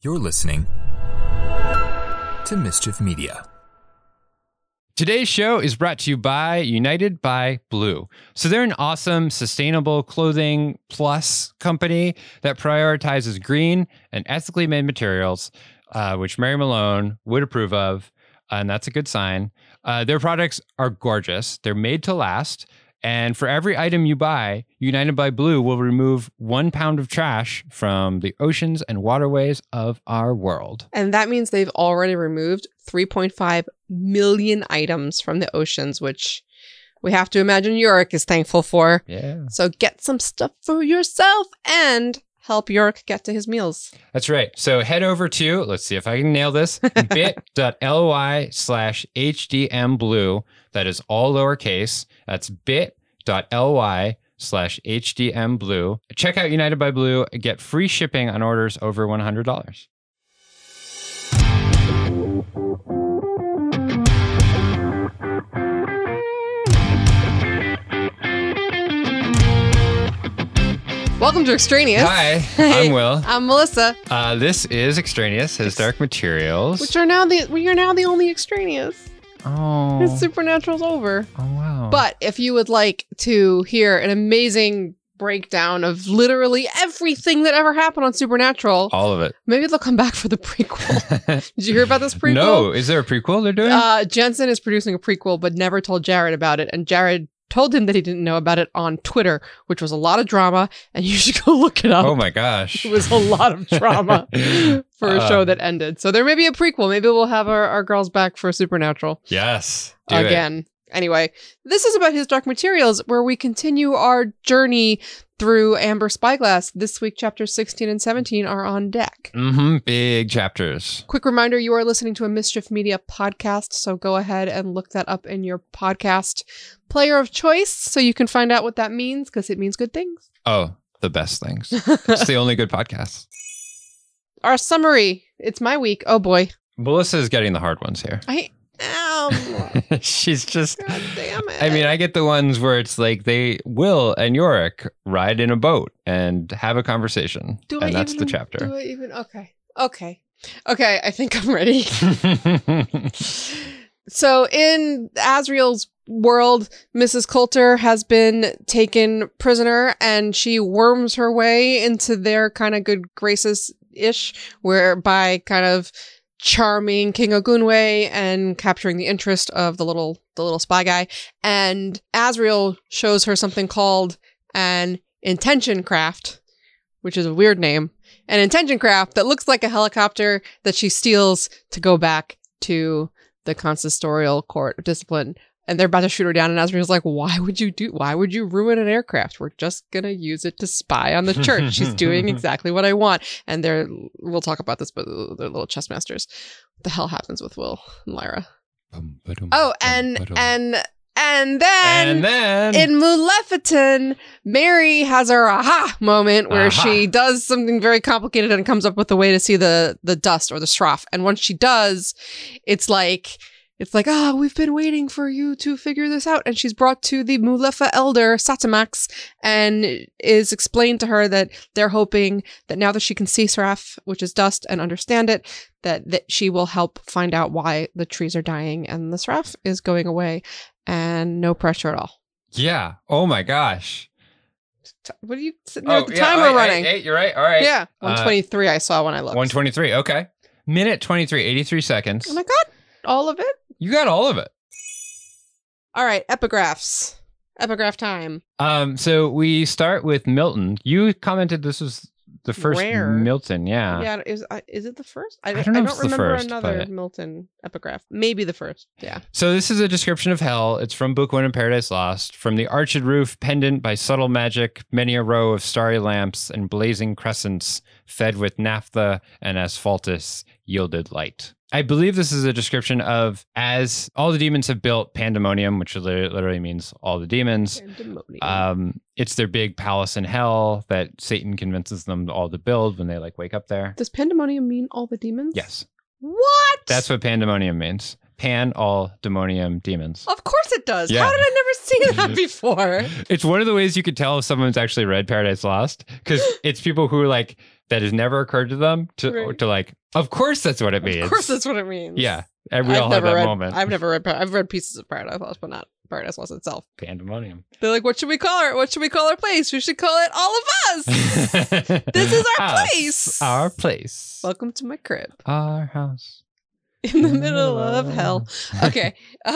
You're listening to Mischief Media. Today's show is brought to you by United by Blue. So they're an awesome, sustainable clothing plus company that prioritizes green and ethically made materials, which Mary Malone would approve of, and that's a good sign. Their products are gorgeous. They're made to last. And for every item you buy, United by Blue will remove 1 pound of trash from the oceans and waterways of our world. And that means they've already removed 3.5 million items from the oceans, which we have to imagine Yorick is thankful for. Yeah. So get some stuff for yourself and help Yorick get to his meals. That's right. So head over to, let's see if I can nail this, bit.ly/HDMblue. That is all lowercase. That's bit.ly/HDMblue. Check out United by Blue. Get free shipping on orders over $100. Welcome to Extraneous. Hi, Hey, I'm Will. I'm Melissa. This is Extraneous, His Dark Materials. We are now the only Extraneous. Oh. Supernatural's over. Oh, wow. But if you would like to hear an amazing breakdown of literally everything that ever happened on Supernatural, all of it. maybe they'll come back for the prequel. Did you hear about this prequel? No. Is there a prequel they're doing? Jensen is producing a prequel, but never told Jared about it. And Jared told him that he didn't know about it on Twitter, which was a lot of drama. And you should go look it up. Oh, my gosh. It was a lot of drama for a show that ended. So there may be a prequel. Maybe we'll have our girls back for Supernatural. Yes. Do Again. it. Anyway, this is about His Dark Materials, where we continue our journey through Amber Spyglass. This week, chapters 16 and 17 are on deck. Big chapters. Quick reminder, you are listening to a Mischief Media podcast, so go ahead and look that up in your podcast player of choice so you can find out what that means, because it means good things. Oh, the best things. It's the only good podcast. Our summary. It's my week. Oh boy. Melissa's getting the hard ones here. I am. She's just... God damn it. I mean, I get the ones where it's like Will and Yorick ride in a boat and have a conversation. That's the chapter. Do I even? Okay. I think I'm ready. So in Asriel's world, Mrs. Coulter has been taken prisoner and she worms her way into their kind of good graces-ish, whereby kind of charming King Ogunwe and capturing the interest of the little spy guy. And Asriel shows her something called an intention craft, which is a weird name. An intention craft that looks like a helicopter that she steals to go back to the consistorial court of discipline. And they're about to shoot her down, and Asriel's like, why would you ruin an aircraft? We're just gonna use it to spy on the church. She's doing exactly what I want. And we'll talk about this, but they're little chess masters. What the hell happens with Will and Lyra? Oh, and then in Maleficent, Mary has her aha moment where she does something very complicated and comes up with a way to see the dust or the Sraff. And once she does, it's like, we've been waiting for you to figure this out. And she's brought to the Mulefa elder, Satamax, and is explained to her that they're hoping that now that she can see Sraff, which is dust, and understand it, that she will help find out why the trees are dying and the Sraff is going away. And no pressure at all. Yeah. Oh my gosh. What are you sitting there with the timer running? Hey, you're right. All right. Yeah. 123 I saw when I looked. 123. Okay. Minute 23, 83 seconds. And I got all of it. You got all of it. All right. Epigraphs. Epigraph time. So we start with Milton. You commented this was the first Milton. Yeah. Yeah. Is it the first? I don't know if it's the remember first, another but... Milton epigraph. Maybe the first. Yeah. So this is a description of hell. It's from Book 1 of Paradise Lost. From the arched roof, pendant by subtle magic, many a row of starry lamps and blazing crescents, fed with naphtha and asphaltus, yielded light. I believe this is a description of as all the demons have built Pandemonium, which literally means all the demons. It's their big palace in hell that Satan convinces them all to build when they wake up there. Does Pandemonium mean all the demons? Yes. What? That's what Pandemonium means. pan all demonium demons. Of course it does. Yeah. How did I never see that before? It's one of the ways you could tell if someone's actually read Paradise Lost, because it's people who are like, that has never occurred to them to like, of course that's what it means. Of course that's what it means. Yeah. And we all have that moment. I've never read, I've read pieces of Paradise Lost, but not Paradise Lost itself. Pandemonium. They're like, what should we call her? What should we call our place? We should call it All of Us. This is our place. Our place. Welcome to my crib. Our house. In the middle of hell. Okay.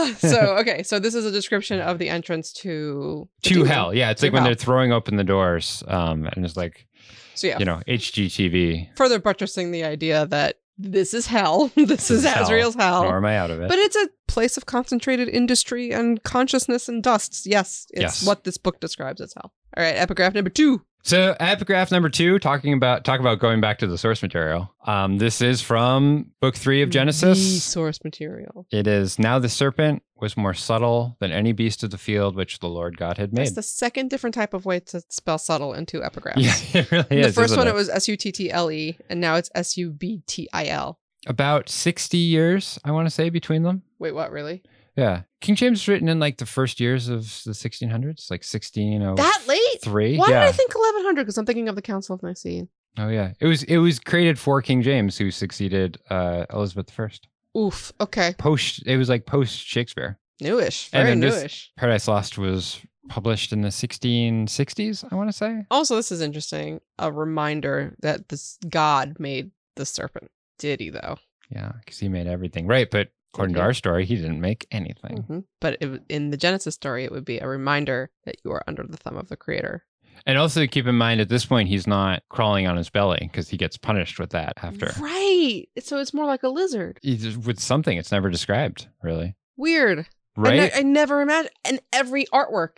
So this is a description of the entrance to hell. Yeah. It's like when they're throwing open the doors. And it's like, so yeah, HGTV. Further buttressing the idea that this is hell. This is Azrael's hell. Nor am I out of it. But it's a place of concentrated industry and consciousness and dusts. Yes. It's what this book describes as hell. All right. Epigraph number 2. So epigraph number 2, talk about going back to the source material. This is from book 3 of Genesis. The source material. It is, now the serpent was more subtle than any beast of the field which the Lord God had made. That's the second different type of way to spell subtle in 2 epigraphs. Yeah, it really is. The first one, it was Suttle, and now it's Subtil. About 60 years, I want to say, between them. Wait, what, really? Yeah. King James was written in like the first years of the 1600s, like 1603. That late? Why did I think 1100? Because I'm thinking of the Council of Nicene. Oh, yeah. It was created for King James, who succeeded Elizabeth I. Oof. Okay. It was like post Shakespeare. Newish. Very And newish. Paradise Lost was published in the 1660s, I want to say. Also, this is interesting. A reminder that this God made the serpent. Did he, though? Yeah, because he made everything. Right, but according to our story, he didn't make anything. Mm-hmm. But in the Genesis story, it would be a reminder that you are under the thumb of the Creator. And also keep in mind, at this point, he's not crawling on his belly because he gets punished with that after. Right. So it's more like a lizard. With something. It's never described, really. Weird. Right? I never imagined. And every artwork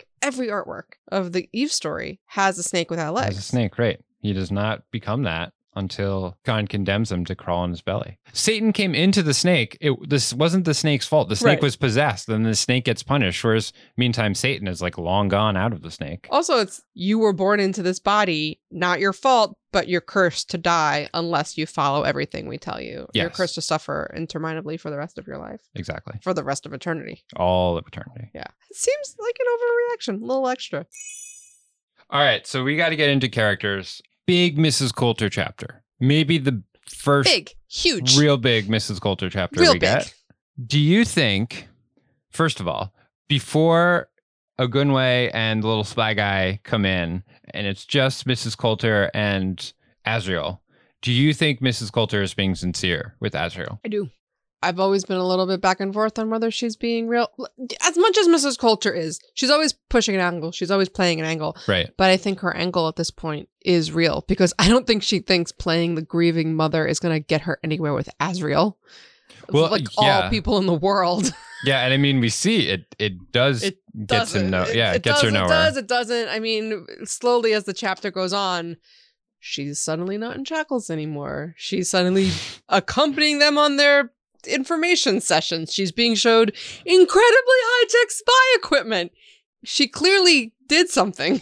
of the Eve story has a snake without legs. Has a snake, right. He does not become that until God condemns him to crawl on his belly. Satan came into the snake. This wasn't the snake's fault. The snake was possessed, then the snake gets punished, whereas meantime, Satan is like long gone out of the snake. Also, it's you were born into this body, not your fault, but you're cursed to die unless you follow everything we tell you. Yes. You're cursed to suffer interminably for the rest of your life. Exactly. For the rest of eternity. All of eternity. Yeah. It seems like an overreaction, a little extra. All right, so we got to get into characters. Big Mrs. Coulter chapter. Maybe the first big, huge, real big Mrs. Coulter chapter real we big. get. Do you think, first of all, before Ogunwe and the little spy guy come in, and it's just Mrs. Coulter and Azrael, do you think Mrs. Coulter is being sincere with Azrael? I do. I've always been a little bit back and forth on whether she's being real. As much as Mrs. Coulter is, she's always pushing an angle. She's always playing an angle. Right. But I think her angle at this point is real because I don't think she thinks playing the grieving mother is going to get her anywhere with Azrael. Well, like all people in the world. Yeah, and I mean, we see it does It gets him it gets her nowhere. It doesn't. I mean, slowly as the chapter goes on, she's suddenly not in shackles anymore. She's suddenly accompanying them on their information sessions. She's being showed incredibly high-tech spy equipment. She clearly did something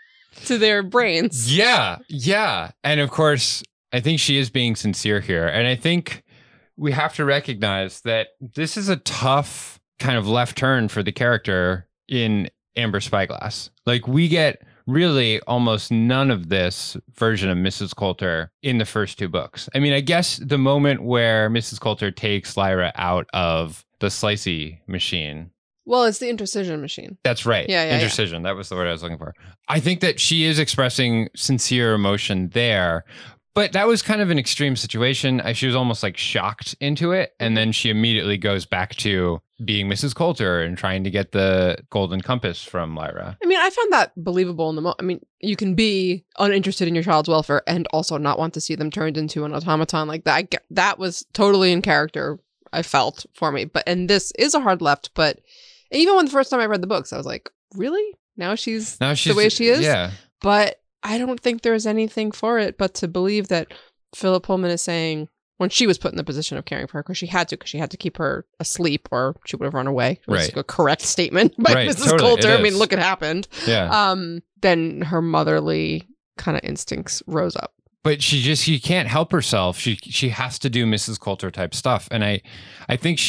to their brains. Yeah. And of course, I think she is being sincere here. And I think we have to recognize that this is a tough kind of left turn for the character in Amber Spyglass. Like, we get really almost none of this version of Mrs. Coulter in the first 2 books. I mean, I guess the moment where Mrs. Coulter takes Lyra out of the slicey machine. Well, it's the intercision machine. That's right. Yeah. Intercision. That was the word I was looking for. I think that she is expressing sincere emotion there. But that was kind of an extreme situation. She was almost like shocked into it. And then she immediately goes back to being Mrs. Coulter and trying to get the golden compass from Lyra. I mean, I found that believable in the moment. I mean, you can be uninterested in your child's welfare and also not want to see them turned into an automaton like that. That was totally in character, I felt, for me. And this is a hard left. But even when the first time I read the books, I was like, really? Now she's the way she is? Yeah. But I don't think there's anything for it but to believe that Philip Pullman is saying, when she was put in the position of caring for her, because she had to keep her asleep or she would have run away. It was a correct statement by Mrs. Coulter. I mean, look, it happened. Yeah. Then her motherly kind of instincts rose up. But she can't help herself. She has to do Mrs. Coulter type stuff. And I think she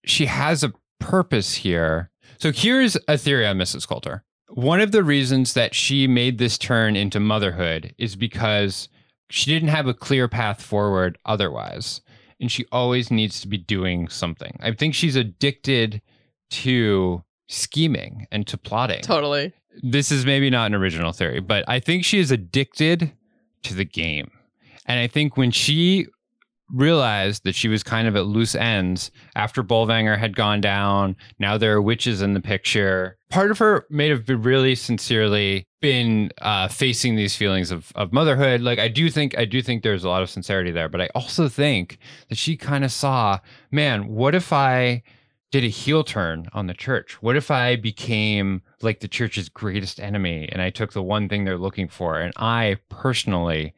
she has a purpose here. So here's a theory on Mrs. Coulter. One of the reasons that she made this turn into motherhood is because she didn't have a clear path forward otherwise. And she always needs to be doing something. I think she's addicted to scheming and to plotting. Totally. This is maybe not an original theory, but I think she is addicted to the game. And I think when she realized that she was kind of at loose ends after Bolvanger had gone down, now there are witches in the picture. Part of her may have been really sincerely been facing these feelings of motherhood. Like I do think there's a lot of sincerity there, but I also think that she kind of saw, man, what if I did a heel turn on the church? What if I became like the church's greatest enemy and I took the one thing they're looking for and I personally,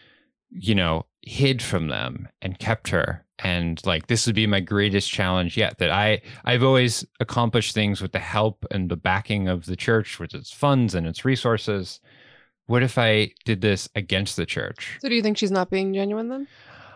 hid from them and kept her? And like, this would be my greatest challenge yet, that I've always accomplished things with the help and the backing of the church, with its funds and its resources. What if I did this against the church? So do you think she's not being genuine then?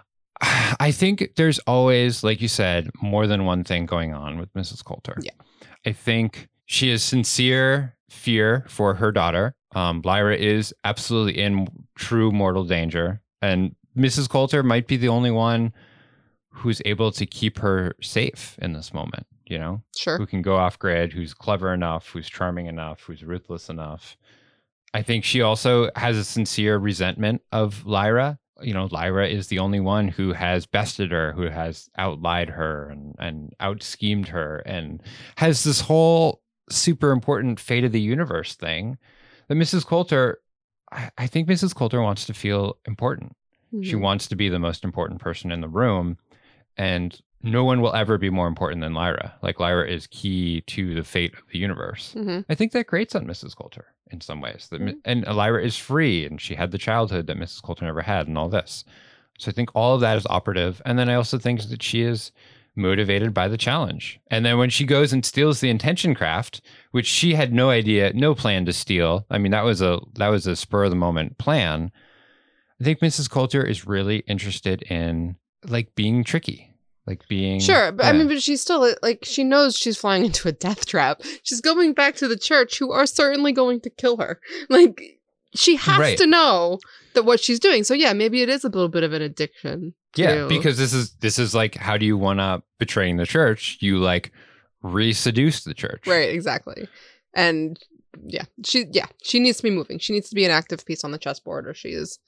I think there's always, like you said, more than one thing going on with Mrs. Coulter. Yeah. I think she has sincere fear for her daughter. Lyra is absolutely in true mortal danger. And Mrs. Coulter might be the only one who's able to keep her safe in this moment, Sure. Who can go off grid, who's clever enough, who's charming enough, who's ruthless enough. I think she also has a sincere resentment of Lyra. Lyra is the only one who has bested her, who has outlied her and out-schemed her, and has this whole super important fate of the universe thing that Mrs. Coulter, I think Mrs. Coulter wants to feel important. Mm-hmm. She wants to be the most important person in the room, and no one will ever be more important than Lyra. Like, Lyra is key to the fate of the universe. Mm-hmm. I think that grates on Mrs. Coulter in some ways. And Lyra is free, and she had the childhood that Mrs. Coulter never had, and all this. So I think all of that is operative. And then I also think that she is motivated by the challenge. And then when she goes and steals the intention craft, which she had no plan to steal. I mean, that was a spur of the moment plan. I think Mrs. Coulter is really interested in like being tricky, like being sure. But yeah. But she's still like, she knows she's flying into a death trap. She's going back to the church, who are certainly going to kill her. Like, she has to know that what she's doing. So yeah, maybe it is a little bit of an addiction. Yeah, because this is like, how do you one up betraying the church? You like re-seduce the church. Right, exactly. And she needs to be moving. She needs to be an active piece on the chessboard, or she is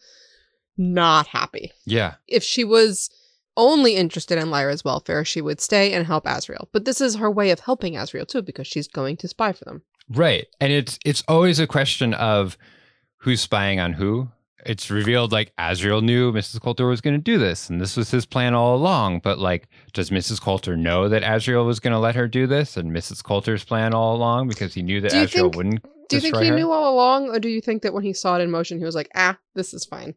not happy. Yeah. If she was only interested in Lyra's welfare, she would stay and help Asriel. But this is her way of helping Asriel too, because she's going to spy for them. Right. And it's always a question of who's spying on who. It's revealed like Asriel knew Mrs. Coulter was going to do this, and this was his plan all along. But like, does Mrs. Coulter know that Asriel was going to let her do this, and Mrs. Coulter's plan all along, because he knew that Asriel wouldn't destroy her? Do you think he knew all along, or do you think that when he saw it in motion, he was like, this is fine?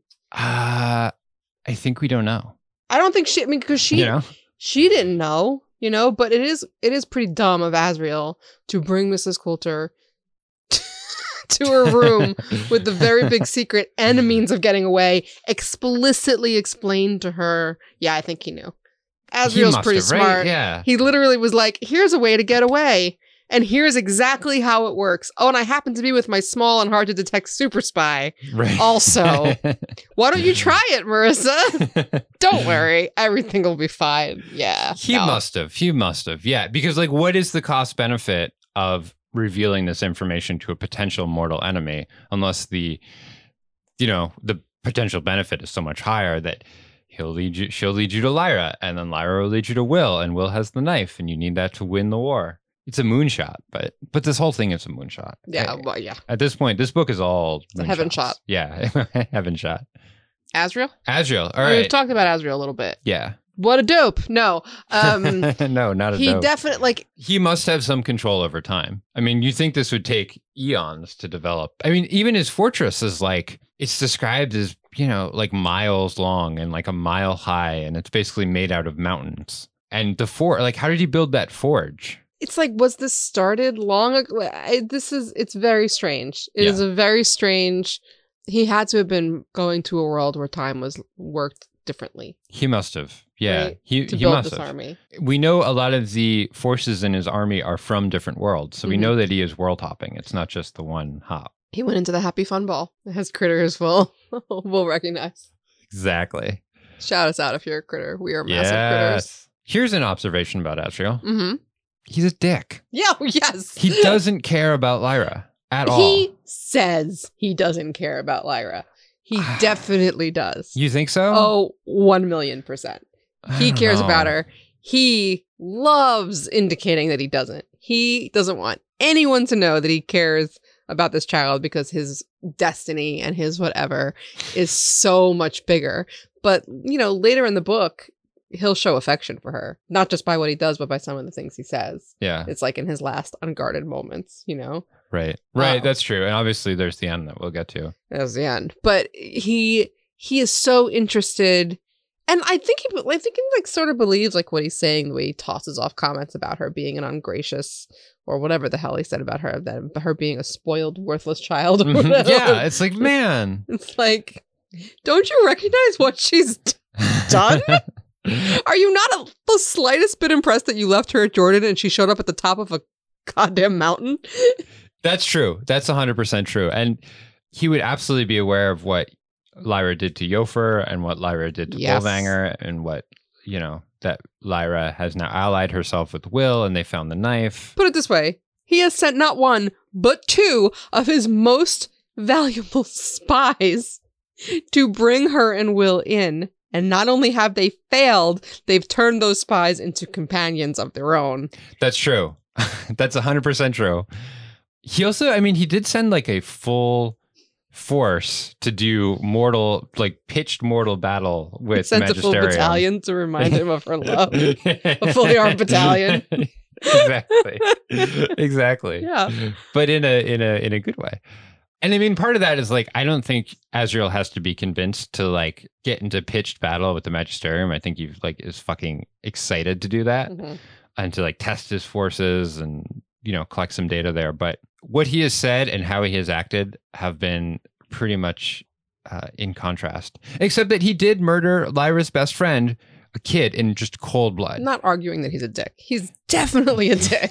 I think we don't know. I don't think because she didn't know, but it is pretty dumb of Asriel to bring Mrs. Coulter to her room with the very big secret and a means of getting away explicitly explained to her. Yeah, I think he knew. Asriel's pretty smart. Right? Yeah. He literally was like, here's a way to get away. And here's exactly how it works. Oh, and I happen to be with my small and hard to detect super spy. Right. Also, why don't you try it, Marissa? Don't worry. Everything will be fine. Yeah. He must have. Yeah. Because like, what is the cost benefit of revealing this information to a potential mortal enemy, unless the potential benefit is so much higher that she'll lead you to Lyra, and then Lyra will lead you to Will, and Will has the knife, and you need that to win the war. It's a moonshot, but this whole thing is a moonshot. Yeah, well, yeah. At this point, this book is all a heaven shot. Yeah, heaven shot. Asriel? All right. We've talked about Asriel a little bit. Yeah. What a dope. No. No, not a dope. He definitely, he must have some control over time. I mean, you think this would take eons to develop. I mean, even his fortress is like, it's described as, like miles long and like a mile high, and it's basically made out of mountains. And how did he build that forge? It's like, was this started long ago? It's very strange. It is a very strange, he had to have been going to a world where time was worked differently. He must have. Yeah, right? he To build must this have. army. We know a lot of the forces in his army are from different worlds. So we Mhm. know that he is world hopping. It's not just the one hop. He went into the Happy Fun Ball, as critters will recognize. Exactly. Shout us out if you're a critter. We are massive Yes. Here's an observation about Asriel. critters. Mm-hmm. He's a dick. Yeah, yes. He doesn't care about Lyra at all. He says he doesn't care about Lyra. He definitely does. You think so? Oh, 1,000,000%. I He don't cares know. about her. He loves indicating that he doesn't. He doesn't want anyone to know that he cares about this child because his destiny and his whatever is so much bigger. But, you know, later in the book, he'll show affection for her, not just by what he does, but by some of the things he says. Yeah, It's like in his last unguarded moments, you know? right. Right, Wow. that's true. And obviously there's the end that we'll get to. That was the end. But he is so interested, and I think he like sort of believes like what he's saying, the way he tosses off comments about her being an ungracious or whatever the hell he said about her, that her being a spoiled, worthless child. Or whatever. Yeah, it's like, man. It's like, don't you recognize what she's done? Are you not the slightest bit impressed that you left her at Jordan and she showed up at the top of a goddamn mountain? That's true. That's 100% true. And he would absolutely be aware of what Lyra did to Yofer and what Lyra did to Yes. Bolvanger and what, you know, that Lyra has now allied herself with Will and they found the knife. Put it this way. He has sent not one, but two of his most valuable spies to bring her and Will in. And not only have they failed, they've turned those spies into companions of their own. That's true. That's 100% true. He also, I mean, he did send like a full force to do pitched mortal battle He with sent a full Magisterium. battalion to remind him of her love. A fully armed battalion. Exactly. Exactly. Yeah. But in a good way. And I mean, part of that is like, I don't think Asriel has to be convinced to like get into pitched battle with the Magisterium. I think he like is fucking excited to do that Mhm. and to like test his forces and, you know, collect some data there. But what he has said and how he has acted have been pretty much in contrast, except that he did murder Lyra's best friend, a kid, in just cold blood. I'm not arguing that he's a dick. He's definitely a dick.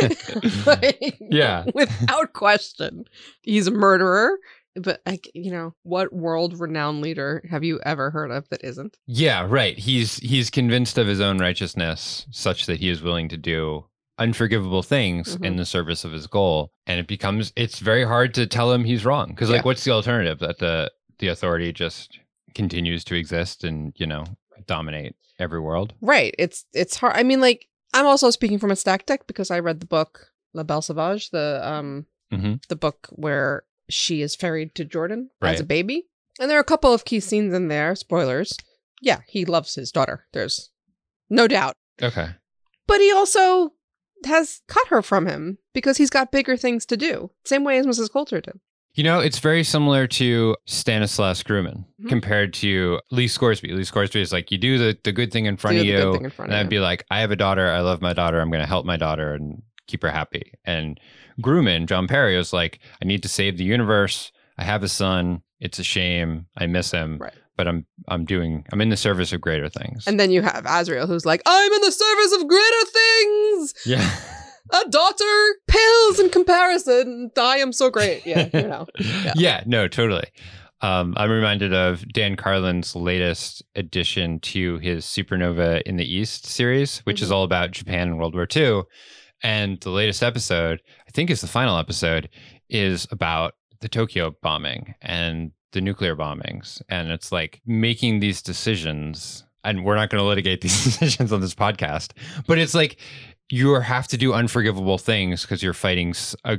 Like, Yeah. without question. He's a murderer. But, like, you know, what world-renowned leader have you ever heard of that isn't? Yeah, right. He's convinced of his own righteousness such that he is willing to do unforgivable things in the service of his goal. And it's very hard to tell him he's wrong. Because like, what's the alternative? That the authority just continues to exist and, you know, dominate every world. Right. It's hard. I mean, like, I'm also speaking from a stack deck because I read the book La Belle Sauvage, the book where she is ferried to Jordan as a baby. And there are a couple of key scenes in there. Spoilers. Yeah, he loves his daughter. There's no doubt. Okay. But he also has cut her from him because he's got bigger things to do. Same way as Mrs. Coulter did. You know, it's very similar to Stanislas Grumman compared to Lee Scoresby. Lee Scoresby is like, you do the good thing in front of you. And I'd be like, I have a daughter. I love my daughter. I'm going to help my daughter and keep her happy. And Grumman, John Perry, was like, I need to save the universe. I have a son. It's a shame. I miss him. Right. But I'm in the service of greater things. And then you have Asriel, who's like, I'm in the service of greater things. Yeah. A daughter pales in comparison. I am so great. Yeah, you know. Yeah, no, totally. I'm reminded of Dan Carlin's latest addition to his Supernova in the East series, which is all about Japan and World War II. And the latest episode, I think is the final episode, is about the Tokyo bombing and the nuclear bombings. And it's like making these decisions, and we're not going to litigate these decisions on this podcast, but it's like you have to do unforgivable things because you're fighting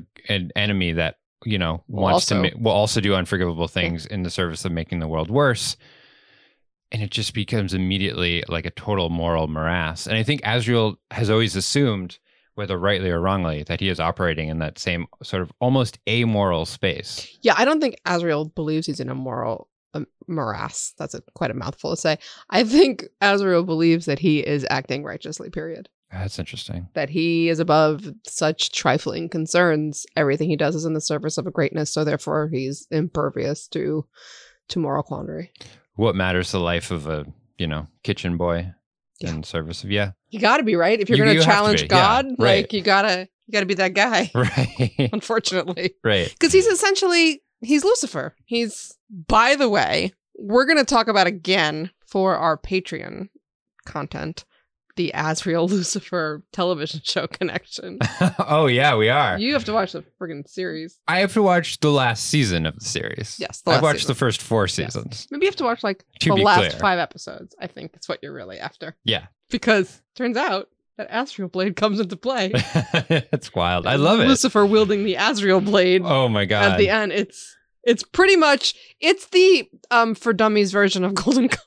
an enemy that, you know, will also do unforgivable things in the service of making the world worse. And it just becomes immediately like a total moral morass. And I think Asriel has always assumed, whether rightly or wrongly, that he is operating in that same sort of almost amoral space. Yeah, I don't think Asriel believes he's in a moral morass. That's quite a mouthful to say. I think Asriel believes that he is acting righteously, period. That's interesting. That he is above such trifling concerns. Everything he does is in the service of a greatness, so therefore he's impervious to moral quandary. What matters the life of a kitchen boy Yeah. in service of, yeah. You got to be, right? If you're You going to have to challenge be, God, yeah, right. like you got to be that guy, Right. unfortunately. Right. Because he's Lucifer. By the way, we're going to talk about again for our Patreon content, the Azriel Lucifer television show connection. Oh, yeah, we are. You have to watch the friggin' series. I have to watch the last season of the series. Yes, I've watched season. the first 4 Yes. seasons. Maybe you have to watch like To the be last clear. 5 episodes, I think is what you're really after. Yeah. Because turns out that Azrael blade comes into play. It's wild. I love it. Lucifer wielding the Azrael blade Oh my God. at the end. It's pretty much, it's the for dummies version of Golden Compass.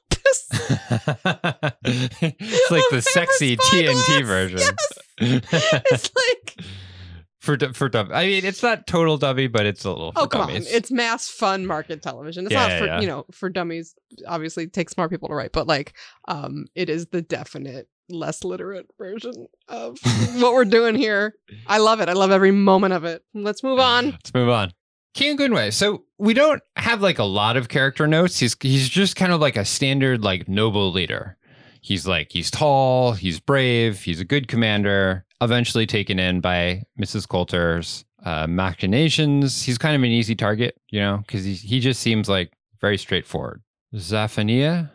It's like the sexy TNT version. Yes. It's like, for dumb. I mean, it's not total dummy, but it's a little for come dummies. on. It's mass fun market television. It's Yeah, not for, yeah. for dummies. Obviously, it takes smart people to write, but like, it is the definite less literate version of what we're doing here. I love it. I love every moment of it. Let's move on. Let's move on. King Gunwei. So we don't have like a lot of character notes. He's just kind of like a standard like noble leader. He's tall, he's brave, he's a good commander, eventually taken in by Mrs. Coulter's machinations. He's kind of an easy target, because he just seems like very straightforward. Zephania?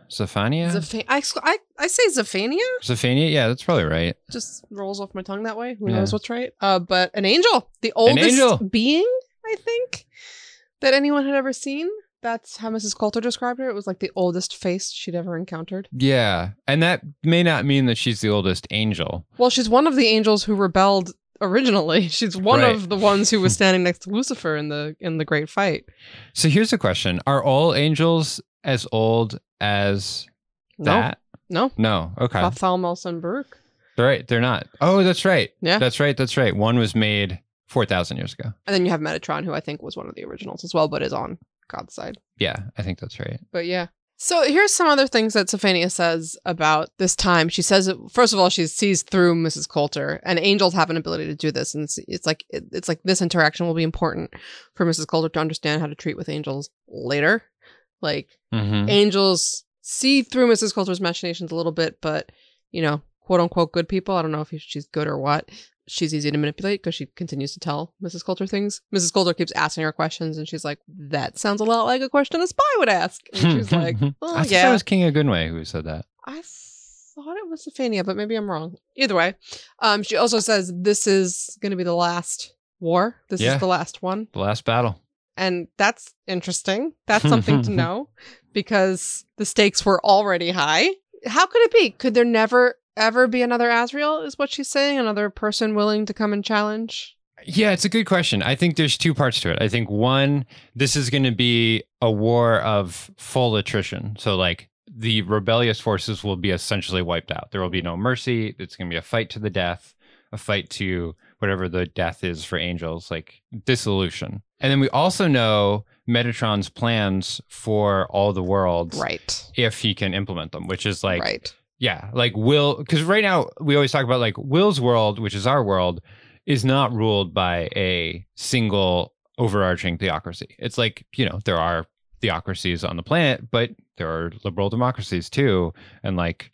I say Zephania. Zephania? Yeah, that's probably right. Just rolls off my tongue that way. Who Yeah. knows what's right? But an angel, the oldest angel. being, I think, that anyone had ever seen. That's how Mrs. Coulter described her. It was like the oldest face she'd ever encountered. Yeah, and that may not mean that she's the oldest angel. Well, she's one of the angels who rebelled originally. She's one Right. of the ones who was standing next to Lucifer in the great fight. So here's a question. Are all angels as old as that? No. No. Okay. Bartholomew and Baruch. Right. They're not. Oh, that's right. Yeah. That's right. One was made 4,000 years ago. And then you have Metatron, who I think was one of the originals as well, but is on God's side. Yeah, I think that's right. But yeah. So here's some other things that Zephania says about this time. She says, first of all, she sees through Mrs. Coulter, and angels have an ability to do this. And it's like this interaction will be important for Mrs. Coulter to understand how to treat with angels later. Like Mm-hmm. angels see through Mrs. Coulter's machinations a little bit, but quote unquote good people. I don't know if she's good or what. She's easy to manipulate because she continues to tell Mrs. Coulter things. Mrs. Coulter keeps asking her questions, and she's like, "That sounds a lot like a question a spy would ask." And she's like, "Oh, I thought yeah." it was King Gunwei who said that. I thought it was Zephania, but maybe I'm wrong. Either way, she also says this is going to be the last war. This Yeah. is the last one. The last battle. And that's interesting. That's something to know because the stakes were already high. How could it be? Could there never, ever be another Azrael, is what she's saying? Another person willing to come and challenge? Yeah, it's a good question. I think there's 2 parts to it. I think one, this is going to be a war of full attrition. So like the rebellious forces will be essentially wiped out. There will be no mercy. It's going to be a fight to the death, a fight to whatever the death is for angels, like dissolution. And then we also know Metatron's plans for all the worlds, Right. if he can implement them, which is like, Right. yeah, like Will, because right now we always talk about like Will's world, which is our world, is not ruled by a single overarching theocracy. It's like, there are theocracies on the planet, but there are liberal democracies too. And like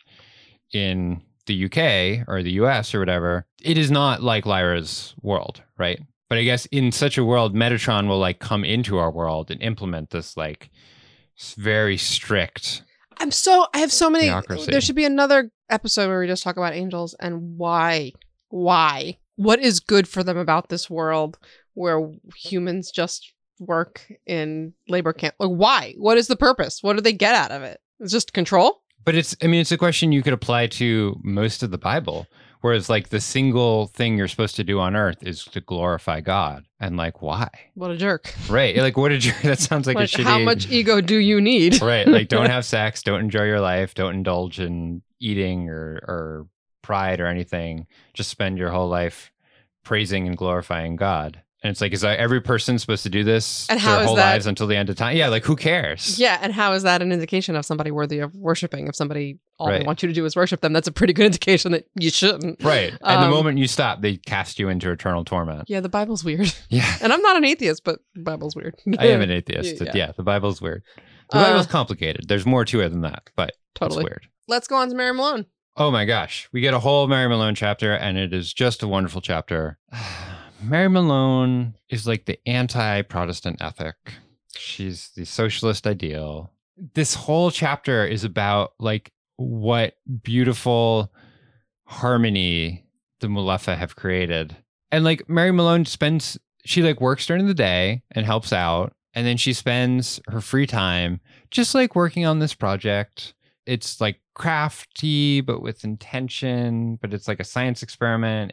in the UK or the US or whatever, it is not like Lyra's world, right? But I guess in such a world, Metatron will like come into our world and implement this like very strict. I have so many. Theocracy. There should be another episode where we just talk about angels and why. What is good for them about this world where humans just work in labor camp? Like, why? What is the purpose? What do they get out of it? It's just control? But it's a question you could apply to most of the Bible, whereas like the single thing you're supposed to do on earth is to glorify God. And like, why? What a jerk. Right. Like, what did you, that sounds like a shitty. How much ego do you need? Right. Like, don't have sex, don't enjoy your life, don't indulge in eating or pride or anything. Just spend your whole life praising and glorifying God. And it's like, is every person supposed to do this And how their is whole that- lives until the end of time? Yeah, like who cares? Yeah, and how is that an indication of somebody worthy of worshiping? If somebody all Right. they want you to do is worship them, that's a pretty good indication that you shouldn't. Right. And the Um, moment you stop, they cast you into eternal torment. Yeah, the Bible's weird. Yeah. And I'm not an atheist, but the Bible's weird. I am an atheist. Yeah. Yeah, the Bible's weird. The Uh, Bible's complicated. There's more to it than that. But Totally. It's weird. Let's go on to Mary Malone. Oh my gosh. We get a whole Mary Malone chapter, and it is just a wonderful chapter. Mary Malone is like the anti-Protestant ethic. She's the socialist ideal. This whole chapter is about like what beautiful harmony the Mulefa have created. And like Mary Malone she like works during the day and helps out. And then she spends her free time just like working on this project. It's like crafty, but with intention, but it's like a science experiment.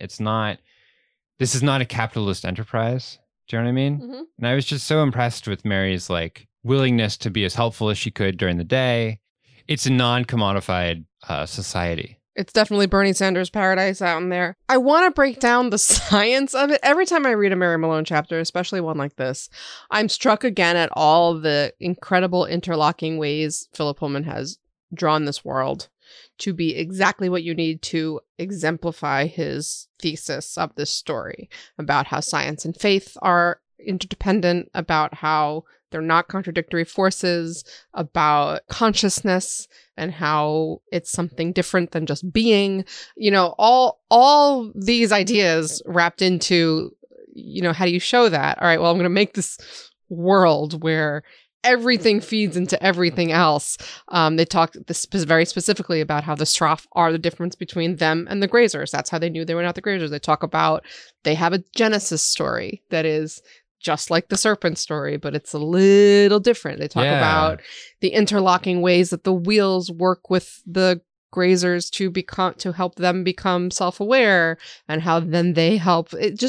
This is not a capitalist enterprise. Do you know what I mean? Mm-hmm. And I was just so impressed with Mary's like willingness to be as helpful as she could during the day. It's a non-commodified society. It's definitely Bernie Sanders' paradise out in there. I want to break down the science of it. Every time I read a Mary Malone chapter, especially one like this, I'm struck again at all the incredible interlocking ways Philip Pullman has drawn this world to be exactly what you need to exemplify his thesis of this story about how science and faith are interdependent, about how they're not contradictory forces, about consciousness and how it's something different than just being. You know, all these ideas wrapped into, you know, how do you show that? All right, well, I'm going to make this world where everything feeds into everything else. They talk very specifically about how the Sraff are the difference between them and the Grazers. That's how they knew they were not the Grazers. They talk about they have a Genesis story that is just like the serpent story, but it's a little different. They talk about the interlocking ways that the wheels work with the Grazers to help them become self-aware, and how then they help.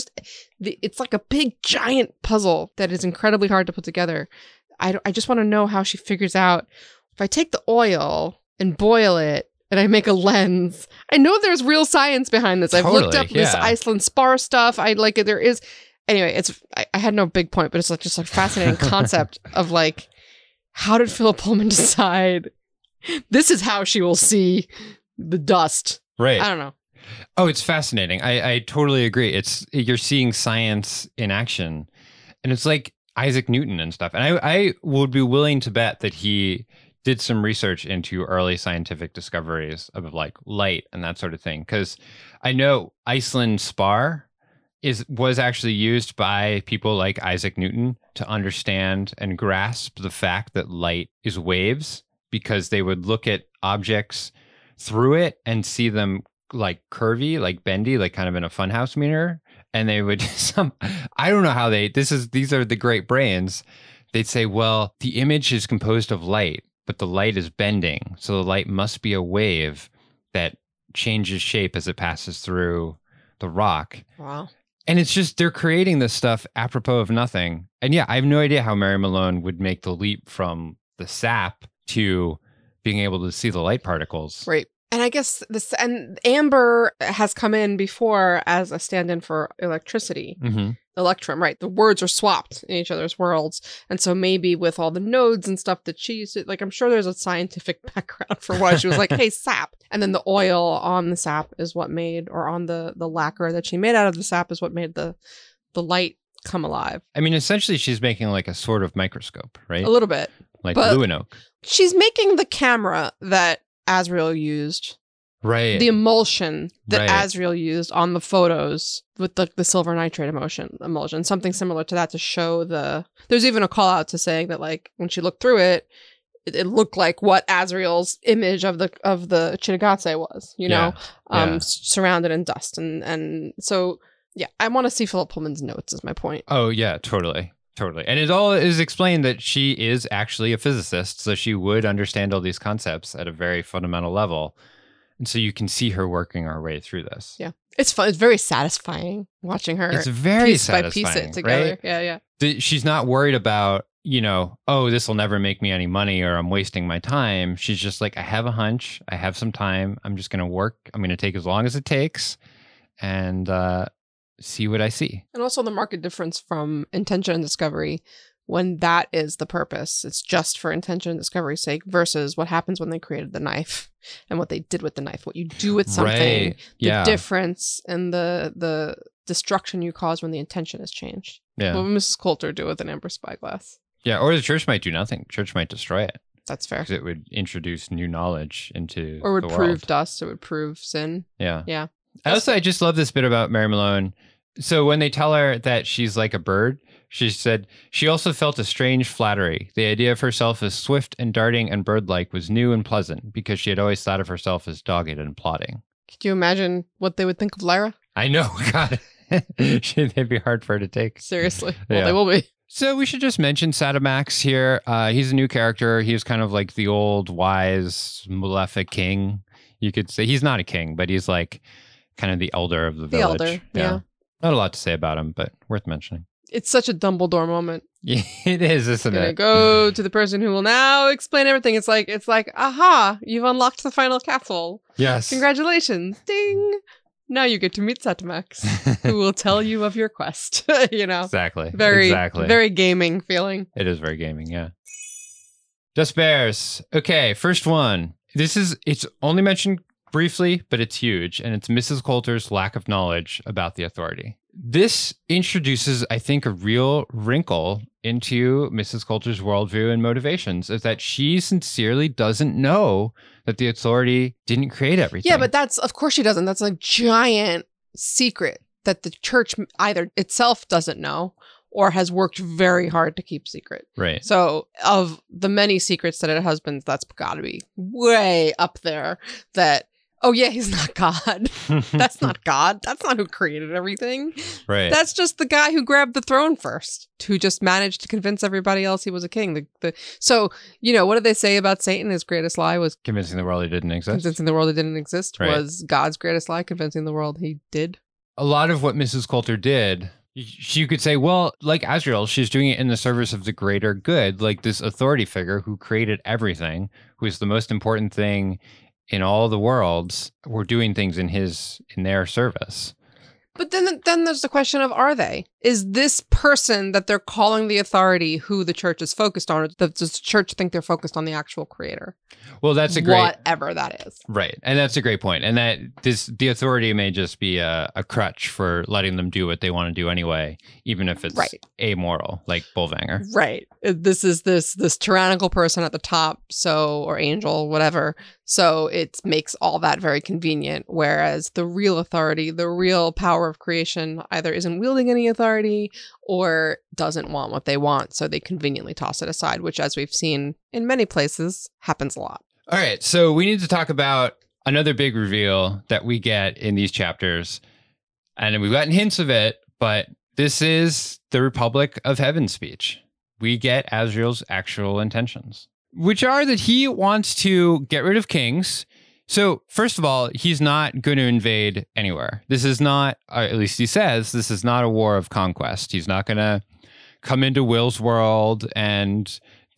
It's like a big giant puzzle that is incredibly hard to put together. I just want to know how she figures out, if I take the oil and boil it and I make a lens. I know there's real science behind this. I've looked up this Iceland spar stuff. There is. Anyway, I had no big point, but it's like just a fascinating concept of like, how did Philip Pullman decide this is how she will see the dust? Right. I don't know. Oh, it's fascinating. I totally agree. You're seeing science in action, and it's like Isaac Newton and stuff. And I would be willing to bet that he did some research into early scientific discoveries of like light and that sort of thing. Because I know Iceland spar was actually used by people like Isaac Newton to understand and grasp the fact that light is waves, because they would look at objects through it and see them like curvy, like bendy, like kind of in a funhouse mirror. And they would I don't know how these are the great brains. They'd say, well, the image is composed of light, but the light is bending. So the light must be a wave that changes shape as it passes through the rock. Wow. And it's just, they're creating this stuff apropos of nothing. And yeah, I have no idea how Mary Malone would make the leap from the sap to being able to see the light particles. Right. And I guess and amber has come in before as a stand-in for electricity. Mm-hmm. Electrum, right. The words are swapped in each other's worlds. And so maybe with all the nodes and stuff that she used to, like, I'm sure there's a scientific background for why she was like, hey, sap. And then the oil on the sap is what made, or on the lacquer that she made out of the sap is what made the light come alive. I mean, essentially, she's making like a sort of microscope, right? A little bit. Like Lewinoak. She's making the camera that Azrael used. Right. The emulsion that Azrael used on the photos with the silver nitrate emulsion, something similar to that to show there's even a call out to saying that like when she looked through it looked like what Azrael's image of the Chitagatse was, you know, surrounded in dust. And so, yeah, I want to see Philip Pullman's notes is my point. Oh, yeah, totally. Totally. And it all is explained that she is actually a physicist, so she would understand all these concepts at a very fundamental level. And so you can see her working our way through this. Yeah. It's fun. It's very satisfying watching her. It's very piece satisfying, by piece it together. Right? Yeah. She's not worried about, you know, oh, this will never make me any money or I'm wasting my time. She's just like, I have a hunch. I have some time. I'm just going to work. I'm going to take as long as it takes and see what I see. And also the marked difference from intention and discovery, when that is the purpose. It's just for intention and discovery's sake versus what happens when they created the knife and what they did with the knife. What you do with something, right. The difference and the destruction you cause when the intention is changed. Yeah. What would Mrs. Coulter do with an amber spyglass? Yeah, or the church might do nothing. The church might destroy it. That's fair. 'Cause it would introduce new knowledge into Or would the prove world. dust. It would prove sin. Yeah. Yeah. I just love this bit about Mary Malone. So when they tell her that she's like a bird, she said she also felt a strange flattery. The idea of herself as swift and darting and bird-like was new and pleasant because she had always thought of herself as dogged and plodding. Could you imagine what they would think of Lyra? I know, God. They'd be hard for her to take. Seriously. Well, Yeah. they will be. So we should just mention Satamax here. He's a new character. He's kind of like the old, wise, malefic king. You could say he's not a king, but he's like kind of the elder of the The village. elder, yeah. Not a lot to say about him, but worth mentioning. It's such a Dumbledore moment. Yeah, it is, isn't Gonna it? go to the person who will now explain everything. It's like, aha, you've unlocked the final castle. Yes. Congratulations. Ding. Now you get to meet Satamax, who will tell you of your quest. Exactly. Very, Exactly. very gaming feeling. It is very gaming, yeah. Just Bears. Okay, first one. It's only mentioned briefly, but it's huge, and it's Mrs. Coulter's lack of knowledge about the authority. This introduces, I think, a real wrinkle into Mrs. Coulter's worldview and motivations, is that she sincerely doesn't know that the authority didn't create everything. Yeah, but of course she doesn't. That's a giant secret that the church either itself doesn't know or has worked very hard to keep secret. Right. So of the many secrets that it husbands, that's got to be way up there that, oh yeah, he's not God. That's not God. That's not who created everything. Right. That's just the guy who grabbed the throne first, who just managed to convince everybody else he was a king. So, what did they say about Satan? His greatest lie was Convincing the world he didn't exist. convincing the world he didn't exist. Right. Was God's greatest lie convincing the world he did? A lot of what Mrs. Coulter did, you could say, well, like Azrael, she's doing it in the service of the greater good, like this authority figure who created everything, who is the most important thing in all the worlds. We're doing things in their service. But then there's the question of, are they? Is this person that they're calling the authority who the church is focused on? Or does the church think they're focused on the actual creator? Well, that's a great... Whatever that is. Right. And that's a great point. And that the authority may just be a crutch for letting them do what they want to do anyway, even if it's Right. amoral, like Bolvanger. Right. This is this tyrannical person at the top, or angel, whatever. So it makes all that very convenient. Whereas the real authority, the real power of creation either isn't wielding any authority or doesn't want what they want. So they conveniently toss it aside, which, as we've seen in many places, happens a lot. All right. So we need to talk about another big reveal that we get in these chapters. And we've gotten hints of it, but this is the Republic of Heaven speech. We get Azrael's actual intentions, which are that he wants to get rid of kings. So first of all, he's not going to invade anywhere. This is not, at least he says, this is not a war of conquest. He's not going to come into Will's world and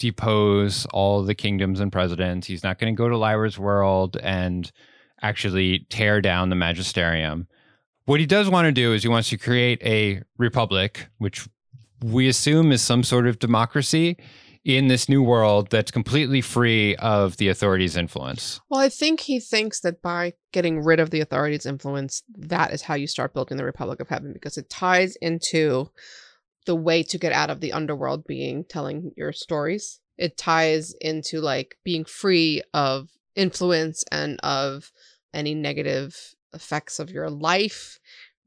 depose all the kingdoms and presidents. He's not going to go to Lyra's world and actually tear down the magisterium. What he does want to do is he wants to create a republic, which we assume is some sort of democracy in this new world that's completely free of the authorities' influence. Well, I think he thinks that by getting rid of the authorities' influence, that is how you start building the Republic of Heaven, because it ties into the way to get out of the underworld being telling your stories. It ties into like being free of influence and of any negative effects of your life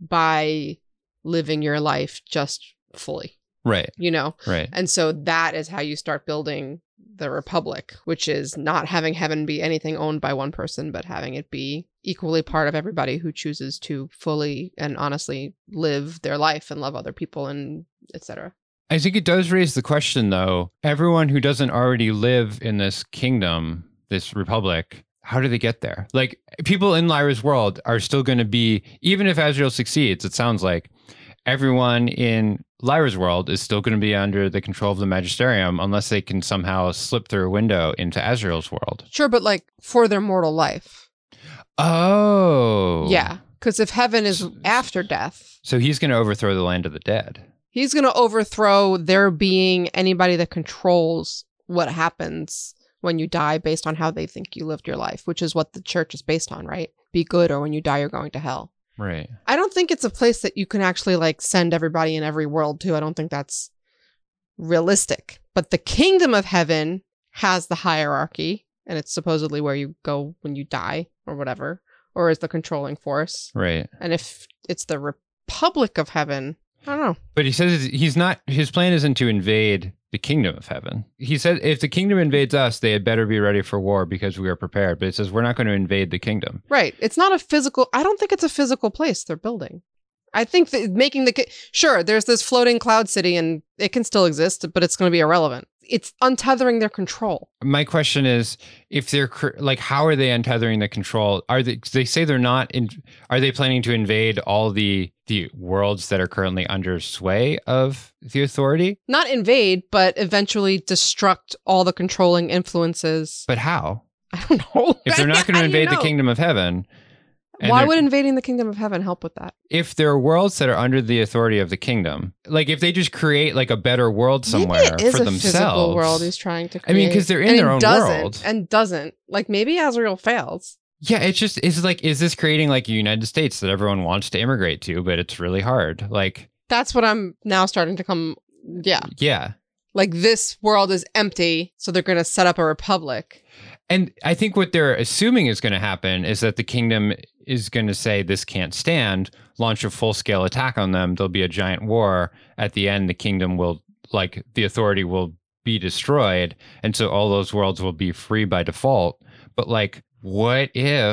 by living your life just fully. Right. Right. And so that is how you start building the Republic, which is not having heaven be anything owned by one person, but having it be equally part of everybody who chooses to fully and honestly live their life and love other people and etc. I think it does raise the question, though, everyone who doesn't already live in this kingdom, this republic, how do they get there? Like, people in Lyra's world are still going to be, even if Azrael succeeds, it sounds like everyone in Lyra's world is still going to be under the control of the magisterium unless they can somehow slip through a window into Azrael's world. Sure, but like for their mortal life. Oh. Yeah, because if heaven is after death. So he's going to overthrow the land of the dead. He's going to overthrow there being anybody that controls what happens when you die based on how they think you lived your life, which is what the church is based on, right? Be good, or when you die, you're going to hell. Right. I don't think it's a place that you can actually like send everybody in every world to. I don't think that's realistic. But the kingdom of heaven has the hierarchy, and it's supposedly where you go when you die or whatever, or is the controlling force. Right. And if it's the Republic of Heaven, I don't know. But he says his plan isn't to invade the kingdom of heaven. He said if the kingdom invades us, they had better be ready for war because we are prepared. But it says we're not going to invade the kingdom. Right. It's not a physical, I don't think it's a physical place they're building. I think that sure, there's this floating cloud city and it can still exist, but it's going to be irrelevant. It's untethering their control. My question is, if they're like, how are they untethering the control? They say they're not are they planning to invade all the worlds that are currently under sway of the authority? Not invade, but eventually destruct all the controlling influences. But how? I don't know. If they're not going to invade the kingdom of heaven. Why would invading the kingdom of heaven help with that? If there are worlds that are under the authority of the kingdom, like if they just create like a better world somewhere maybe it is for a themselves. Physical world he's trying to create. I mean, because they're in their own world. And doesn't. Like maybe Azrael fails. Yeah, it's like, is this creating like a United States that everyone wants to immigrate to, but it's really hard? Like that's what I'm now starting to come. Yeah. Yeah. Like this world is empty, so they're going to set up a republic. And I think what they're assuming is going to happen is that the kingdom is going to say this can't stand, launch a full-scale attack on them. There'll be a giant war. At the end, the kingdom will, like, the authority will be destroyed. And so all those worlds will be free by default. But, like, what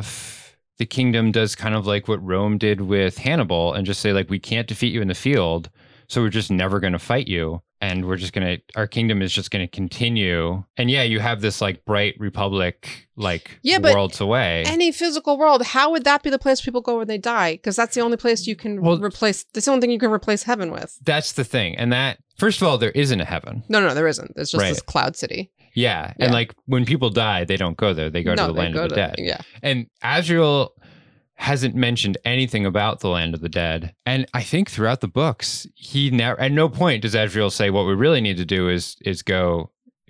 if the kingdom does kind of like what Rome did with Hannibal and just say, like, we can't defeat you in the field, so we're just never going to fight you. And we're just going to, our kingdom is just going to continue. And yeah, you have this like bright republic, like worlds away. Any physical world, how would that be the place people go when they die? Because that's the only place you can replace, that's the only thing you can replace heaven with. That's the thing. And that, first of all, there isn't a heaven. No, there isn't. There's just this cloud city. Yeah. And like when people die, they don't go there. They go to the land of the dead. Yeah. And Azrael hasn't mentioned anything about the land of the dead. And I think throughout the books, he never, at no point does Azrael say what we really need to do is go,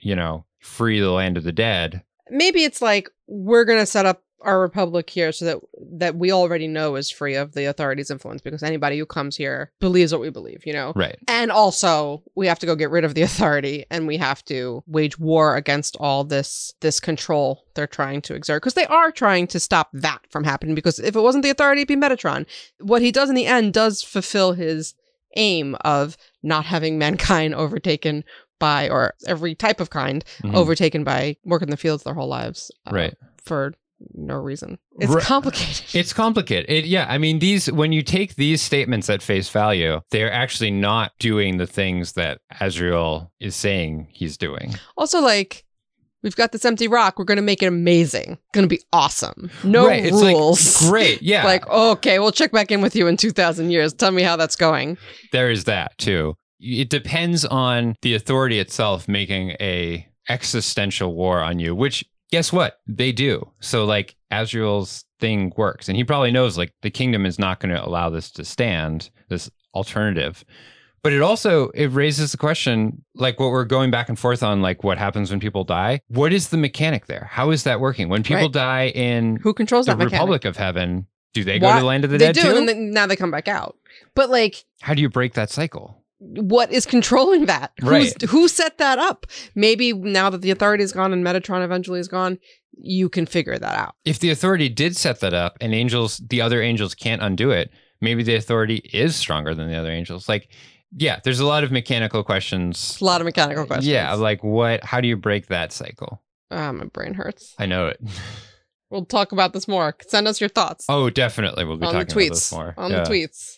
free the land of the dead. Maybe it's like, we're going to set up our republic here so that we already know is free of the authority's influence, because anybody who comes here believes what we believe, Right. And also we have to go get rid of the authority, and we have to wage war against all this control they're trying to exert, because they are trying to stop that from happening, because if it wasn't the authority, it'd be Metatron. What he does in the end does fulfill his aim of not having mankind overtaken by, or every type of kind overtaken by working the fields their whole lives. Right. For no reason. It's complicated. It's complicated. I mean, when you take these statements at face value, they're actually not doing the things that Azrael is saying he's doing. Also, like, we've got this empty rock. We're going to make it amazing. It's going to be awesome. No rules. It's like, great. Yeah. Like, okay, we'll check back in with you in 2,000 years. Tell me how that's going. There is that too. It depends on the authority itself making a existential war on you, which, guess what? They do. So like Azrael's thing works. And he probably knows like the kingdom is not going to allow this to stand, this alternative. But it raises the question, like what we're going back and forth on, like what happens when people die. What is the mechanic there? How is that working? When people die in who controls the Republic of Heaven, do they go to the land of the dead too? They do, and now they come back out. But like, how do you break that cycle? What is controlling that? Right. Who set that up? Maybe now that the authority is gone and Metatron eventually is gone, you can figure that out. If the authority did set that up and the other angels can't undo it, maybe the authority is stronger than the other angels. Like, yeah, there's a lot of mechanical questions. A lot of mechanical questions. Yeah, like how do you break that cycle? My brain hurts. I know it. We'll talk about this more. Send us your thoughts. Oh, definitely. We'll be talking about this more. On the tweets.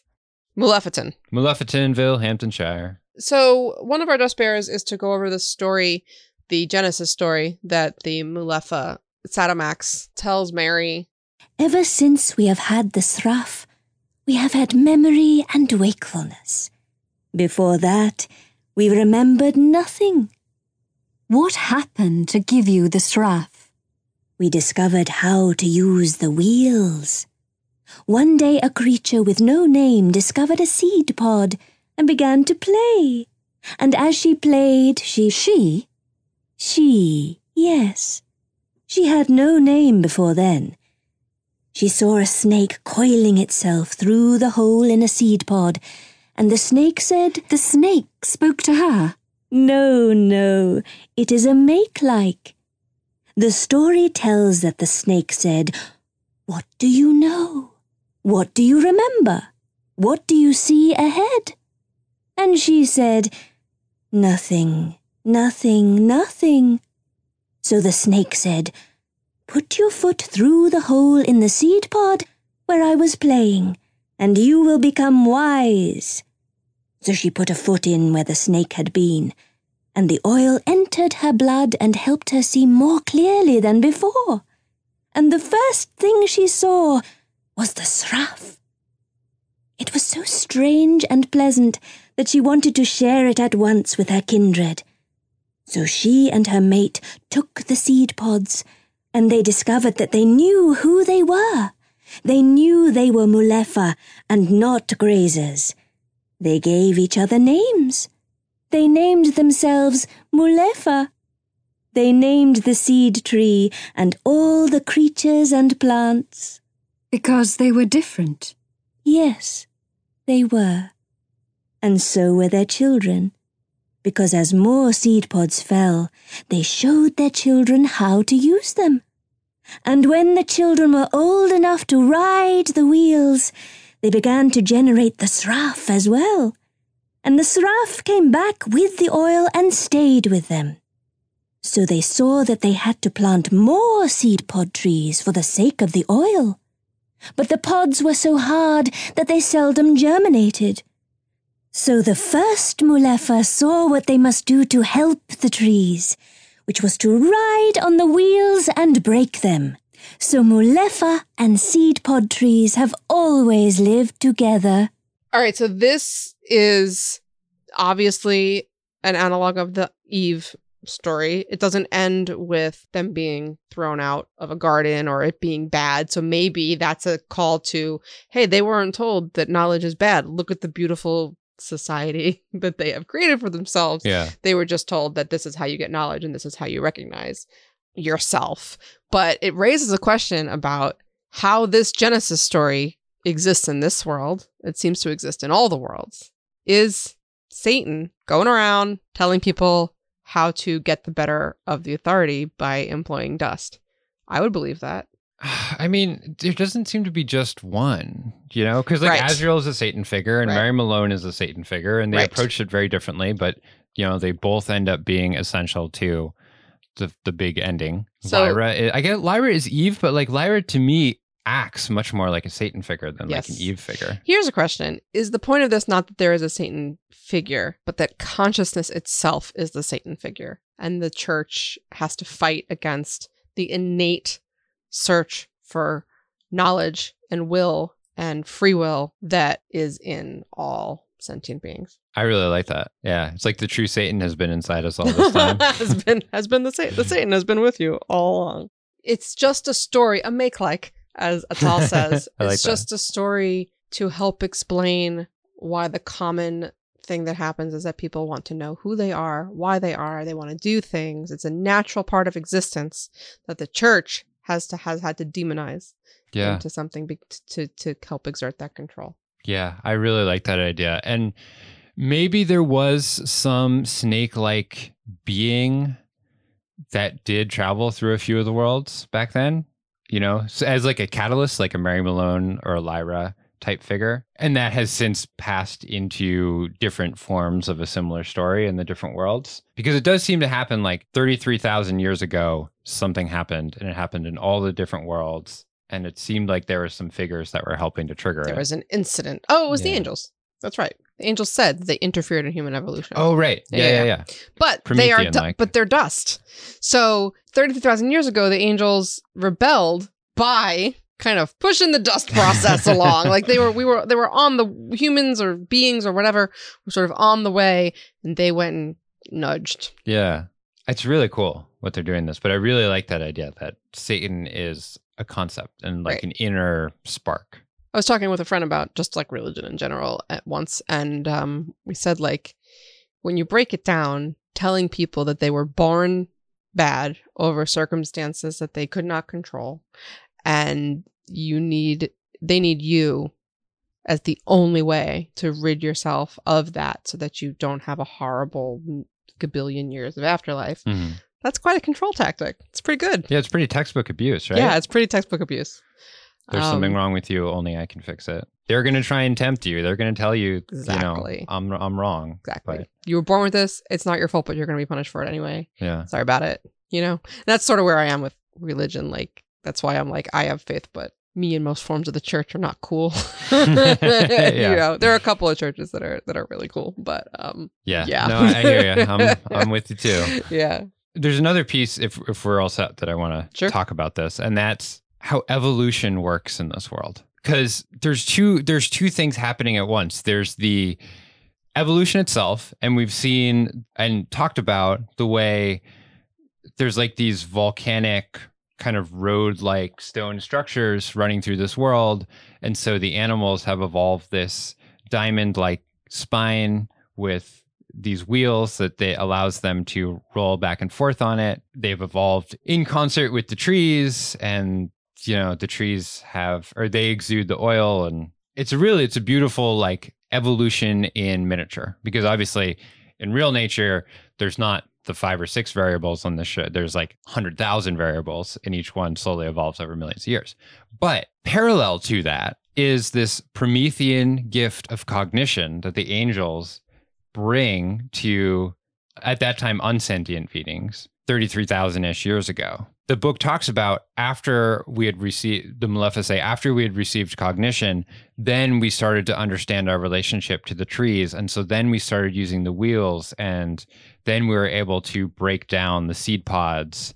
Malefitonville, Hamptonshire. So one of our Dust Bears is to go over the story, the Genesis story that the Mulefa Satamax tells Mary. Ever since we have had the Sraf, we have had memory and wakefulness. Before that, we remembered nothing. What happened to give you the Sraf? We discovered how to use the wheels. One day a creature with no name discovered a seed pod and began to play. And as she played, She, yes. She had no name before then. She saw a snake coiling itself through the hole in a seed pod, and the snake said... The snake spoke to her? No, no, it is a make-like. The story tells that the snake said, "What do you know? What do you remember? What do you see ahead?" And she said, "Nothing, nothing, nothing." So the snake said, "Put your foot through the hole in the seed pod where I was playing, and you will become wise." So she put a foot in where the snake had been, and the oil entered her blood and helped her see more clearly than before. And the first thing she saw was the sraf. It was so strange and pleasant that she wanted to share it at once with her kindred. So she and her mate took the seed pods, and they discovered that they knew who they were. They knew they were Mulefa and not grazers. They gave each other names. They named themselves Mulefa. They named the seed tree and all the creatures and plants. Because they were different. Yes, they were. And so were their children. Because as more seed pods fell, they showed their children how to use them. And when the children were old enough to ride the wheels, they began to generate the sraf as well. And the sraf came back with the oil and stayed with them. So they saw that they had to plant more seed pod trees for the sake of the oil. But the pods were so hard that they seldom germinated. So the first Mulefa saw what they must do to help the trees, which was to ride on the wheels and break them. So Mulefa and seed pod trees have always lived together. All right, so this is obviously an analog of the Eve story. It doesn't end with them being thrown out of a garden or it being bad. So maybe that's a call to, hey, they weren't told that knowledge is bad. Look at the beautiful society that they have created for themselves. Yeah. They were just told that this is how you get knowledge and this is how you recognize yourself. But it raises a question about how this Genesis story exists in this world. It seems to exist in all the worlds. Is Satan going around telling people how to get the better of the authority by employing dust? I would believe that. I mean, there doesn't seem to be just one, you know, because like Right. Azrael is a Satan figure and Right. Mary Malone is a Satan figure, and they Right. approached it very differently, but you know, they both end up being essential to the big ending. So- Lyra, I get Lyra is Eve, but like Lyra to me acts much more like a Satan figure than like an Yes. Eve figure. Here's a question. Is the point of this not that there is a Satan figure, but that consciousness itself is the Satan figure, and the church has to fight against the innate search for knowledge and will and free will that is in all sentient beings? I really like that. Yeah, it's like the true Satan has been inside us all this time. has been the Satan has been with you all along. It's just a story, a make-like, as Atal says. I like It's that. just a story to help explain why the common thing that happens is that people want to know who they are, why they want to do things. It's a natural part of existence that the church has had to demonize Yeah. into something to help exert that control. Yeah, I really like that idea. And maybe there was some snake-like being that did travel through a few of the worlds back then, you know, so as like a catalyst, like a Mary Malone or a Lyra type figure. And that has since passed into different forms of a similar story in the different worlds. Because it does seem to happen like 33,000 years ago, something happened, and it happened in all the different worlds. And it seemed like there were some figures that were helping to trigger There it. was an incident. Oh, it was the Yeah. angels. That's right. The angels said they interfered in human evolution. Oh, right. Yeah. But they are, Promethean-like. but they're dust. So 33,000 years ago, the angels rebelled by kind of pushing the dust process along. Like they were on the humans or beings or whatever were sort of on the way, and they went and nudged. Yeah. It's really cool what they're doing this, but I really like that idea that Satan is a concept and like Right. an inner spark. I was talking with a friend about just like religion in general at once, and we said like when you break it down, telling people that they were born bad over circumstances that they could not control, and they need you as the only way to rid yourself of that, so that you don't have a horrible gabillion years of afterlife. Mhm. That's quite a control tactic. It's pretty good. Yeah, it's pretty textbook abuse, right? Yeah, it's pretty textbook abuse. There's something wrong with you. Only I can fix it. They're going to try and tempt you. They're going to tell you, Exactly. I'm wrong. Exactly. But, You were born with this. It's not your fault, but you're going to be punished for it anyway. yeah. Sorry about it. That's sort of where I am with religion. Like, that's why I'm like, I have faith, but me and most forms of the church are not cool. Yeah. There are a couple of churches that are really cool, but Yeah. Yeah. No, I hear you. I'm with you too. yeah. There's another piece, if we're all set, that I want to Sure. talk about this, and that's how evolution works in this world. Because there's two things happening at once. There's the evolution itself, and we've seen and talked about the way there's like these volcanic kind of road-like stone structures running through this world, and so the animals have evolved this diamond-like spine with these wheels that allows them to roll back and forth on it. They've evolved in concert with the trees, and the trees they exude the oil, and it's a beautiful like evolution in miniature, because obviously in real nature there's not the 5 or 6 variables on this show. There's like 100,000 variables, and each one slowly evolves over millions of years. But parallel to that is this Promethean gift of cognition that the angels bring to, at that time, unsentient beings 33,000-ish years ago. The book talks about after we had received, the Maleficent, after we had received cognition, then we started to understand our relationship to the trees. And so then we started using the wheels, and then we were able to break down the seed pods,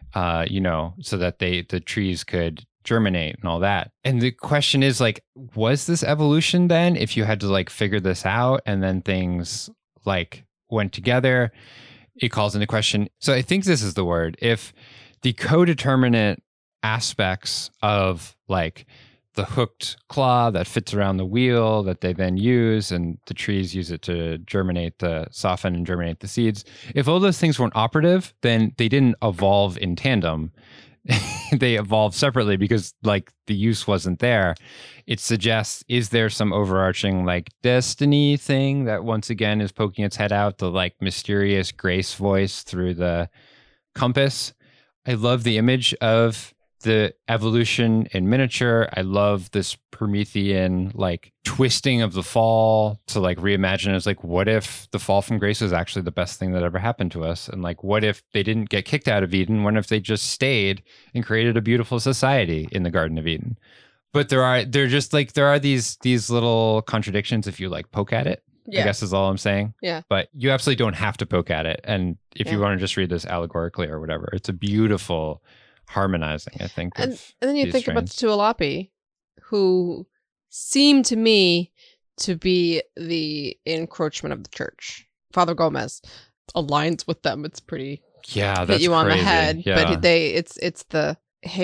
so that the trees could germinate and all that. And the question is, like, was this evolution then, if you had to like figure this out and then things like went together? It calls into question. So I think this is the word. If the codeterminate aspects of like the hooked claw that fits around the wheel that they then use, and the trees use it to soften and germinate the seeds. If all those things weren't operative, then they didn't evolve in tandem. They evolved separately because like the use wasn't there. It suggests, is there some overarching like destiny thing that once again is poking its head out, the like mysterious grace voice through the compass? I love the image of the evolution in miniature. I love this Promethean like twisting of the fall to like reimagine it as like, what if the fall from grace was actually the best thing that ever happened to us? And like, what if they didn't get kicked out of Eden? What if they just stayed and created a beautiful society in the Garden of Eden? But there are these little contradictions if you like poke at it. Yeah. I guess is all I'm saying. Yeah. But you absolutely don't have to poke at it. And if you Yeah. want to just read this allegorically or whatever, it's a beautiful harmonizing, I think. And of then you these think about the strains. Tualapi, who seem to me to be the encroachment of the church. Father Gomez aligns with them. It's pretty Yeah, hit that's you on crazy. the head. Yeah. But it's the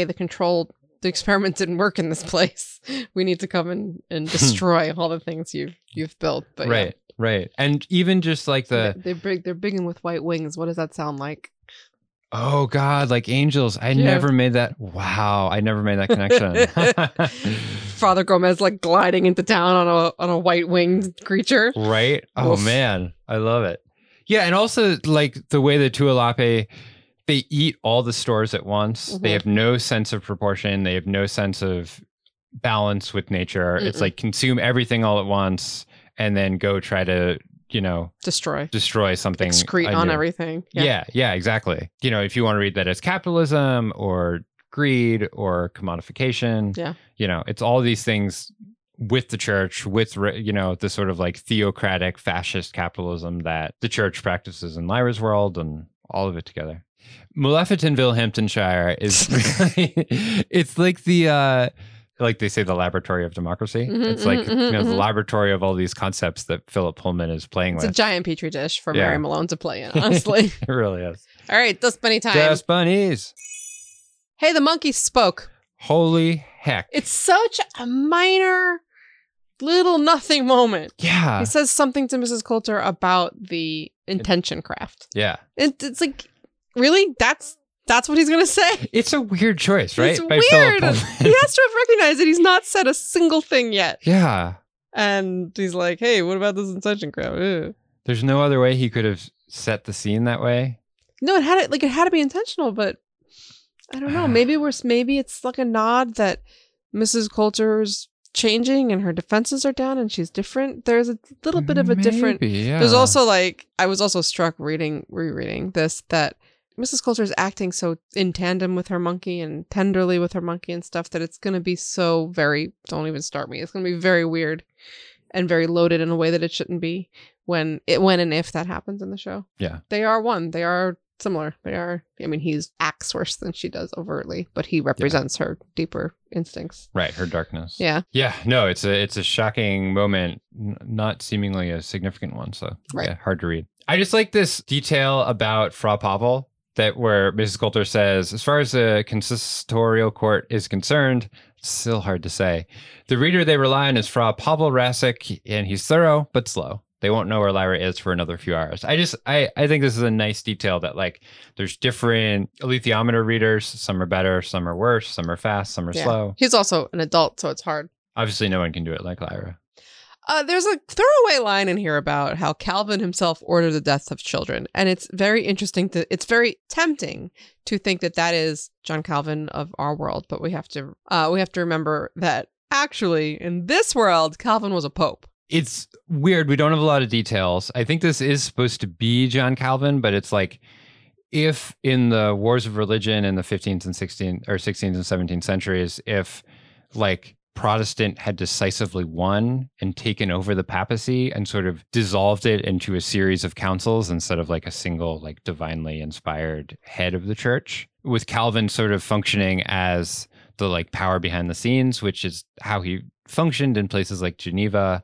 experiment didn't work in this place. We need to come and destroy all the things you've built. But yeah. Right. And even just like they're big and with white wings. What does that sound like? oh God, like angels. I Yeah. never made that. Wow. I never made that connection. Father Gomez like gliding into town on a white winged creature. Right? Oh Oof. man, I love it. Yeah, and also like the way the Tualape, they eat all the stores at once. They Mhm. have no sense of proportion. They have no sense of balance with nature. It's Mm-mm. like consume everything all at once and then go try to, destroy something. Excrete on anew. everything. Yeah, exactly. If you want to read that as capitalism or greed or commodification, Yeah. It's all these things with the church, with, the sort of like theocratic fascist capitalism that the church practices in Lyra's world and all of it together. Malefitonville-Hamptonshire is really, it's like the, like they say, the laboratory of democracy. Mhm, It's like, mhm, the mhm. laboratory of all these concepts that Philip Pullman is playing It's a with. giant petri dish for Yeah. Mary Malone to play in, honestly. It really is. All right, Dust Bunny time. Just bunnies. Hey, the monkey spoke. Holy heck. It's such a minor, little nothing moment. Yeah. He says something to Mrs. Coulter about the intention craft. Yeah. It's like, really? That's what he's going to say? It's a weird choice, right? It's By Philip weird. Pullman. He has to have recognized that he's not said a single thing yet. Yeah. And he's like, hey, what about this intention craft? Ugh. There's no other way he could have set the scene that way. No, it had to be intentional, but I don't know. Maybe it's like a nod that Mrs. Coulter's changing and her defenses are down and she's different. There's a little bit of a different. Yeah. There's also I was also struck rereading this that Mrs. Coulter's acting so in tandem with her monkey and tenderly with her monkey and stuff that it's going to be so very. Don't even start me. It's going to be very weird and very loaded in a way that it shouldn't be when and if that happens in the show. Yeah, they are one. They are similar. They are. I mean, he acts worse than she does overtly, but he represents her deeper instincts. Right, her darkness. Yeah. Yeah. No, it's a shocking moment, not seemingly a significant one. So right. Yeah, hard to read. I just like this detail about Frau Pavel that where Mrs. Coulter says, as far as the consistorial court is concerned, it's still hard to say. The reader they rely on is Frau Pavel Rasek, and he's thorough but slow. They won't know where Lyra is for another few hours. I think this is a nice detail that like there's different alethiometer readers. Some are better, some are worse, some are fast, some are slow. He's also an adult, so it's hard. Obviously, no one can do it like Lyra. There's a throwaway line in here about how Calvin himself ordered the deaths of children. And it's very interesting. It's very tempting to think that is John Calvin of our world. But we have to remember that actually in this world, Calvin was a pope. It's weird. We don't have a lot of details. I think this is supposed to be John Calvin, but it's like if in the wars of religion in the 15th and 16th and 17th centuries, if like Protestant had decisively won and taken over the papacy and sort of dissolved it into a series of councils instead of like a single like divinely inspired head of the church, with Calvin sort of functioning as the like power behind the scenes, which is how he functioned in places like Geneva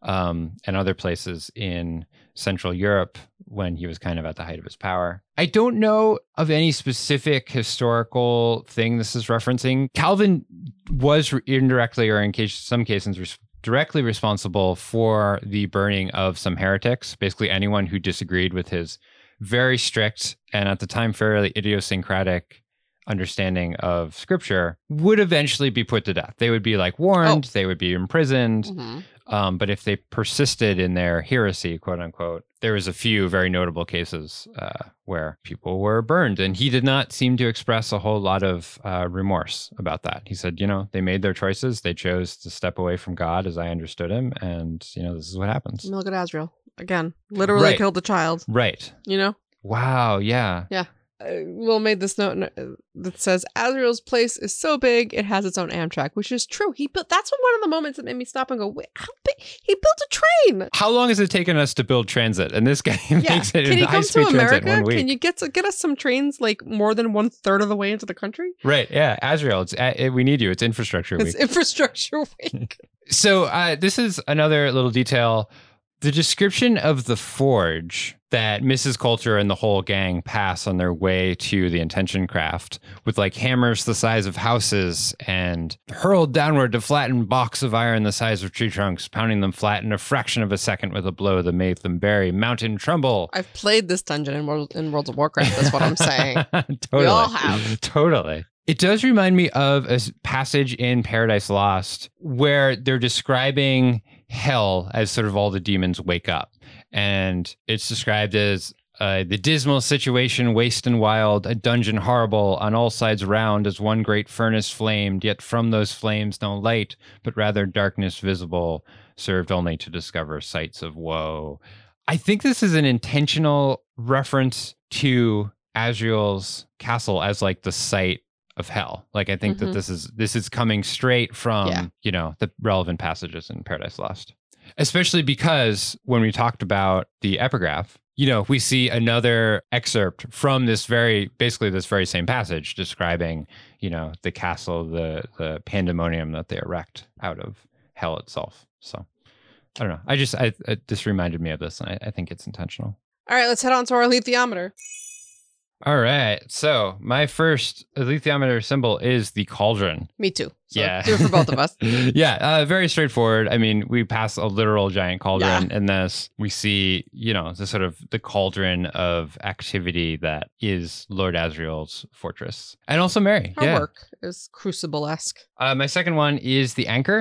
and other places in Central Europe when he was kind of at the height of his power. I don't know of any specific historical thing this is referencing. Calvin was indirectly, or in some cases, directly responsible for the burning of some heretics, basically anyone who disagreed with his very strict and at the time fairly idiosyncratic understanding of scripture would eventually be put to death. They would be like warned, they would be imprisoned. Mm-hmm. But if they persisted in their heresy, quote unquote, there was a few very notable cases where people were burned. And he did not seem to express a whole lot of remorse about that. He said, they made their choices. They chose to step away from God as I understood him. And, this is what happens. Look at Azrael. Again, literally killed a child. Right. Wow. Yeah. Yeah. Will made this note that says Azrael's place is so big it has its own Amtrak, which is true. That's one of the moments that made me stop and go, wait, how big? He built a train. How long has it taken us to build transit? And this guy makes it in high-speed transit in 1 week. Can you get us some trains like more than 1/3 of the way into the country? Right. Yeah. Azrael, we need you. It's infrastructure week. It's infrastructure week. So this is another little detail. The description of the forge that Mrs. Coulter and the whole gang pass on their way to the intention craft with like hammers the size of houses and hurled downward to flatten blocks of iron the size of tree trunks, pounding them flat in a fraction of a second with a blow that made them bury mountain tremble. I've played this dungeon in World of Warcraft. That's what I'm saying. Totally. We all have. Totally. It does remind me of a passage in Paradise Lost where they're describing hell as sort of all the demons wake up. And it's described as the dismal situation, waste and wild, a dungeon horrible, on all sides round as one great furnace flamed, yet from those flames no light, but rather darkness visible, served only to discover sights of woe. I think this is an intentional reference to Azrael's castle as like the site of hell. Like, I think that this is coming straight from, the relevant passages in Paradise Lost. Especially because when we talked about the epigraph, we see another excerpt from basically this very same passage describing, the castle, the pandemonium that they erect out of hell itself. So I don't know. This reminded me of this, and I think it's intentional. All right, let's head on to our alethiometer. All right. So my first alethiometer symbol is the cauldron. Me too. So yeah. Do it for both of us. Yeah. Very straightforward. I mean, we pass a literal giant cauldron in this. We see, the sort of the cauldron of activity that is Lord Azrael's fortress. And also Mary. Her work is crucible-esque. My second one is the anchor.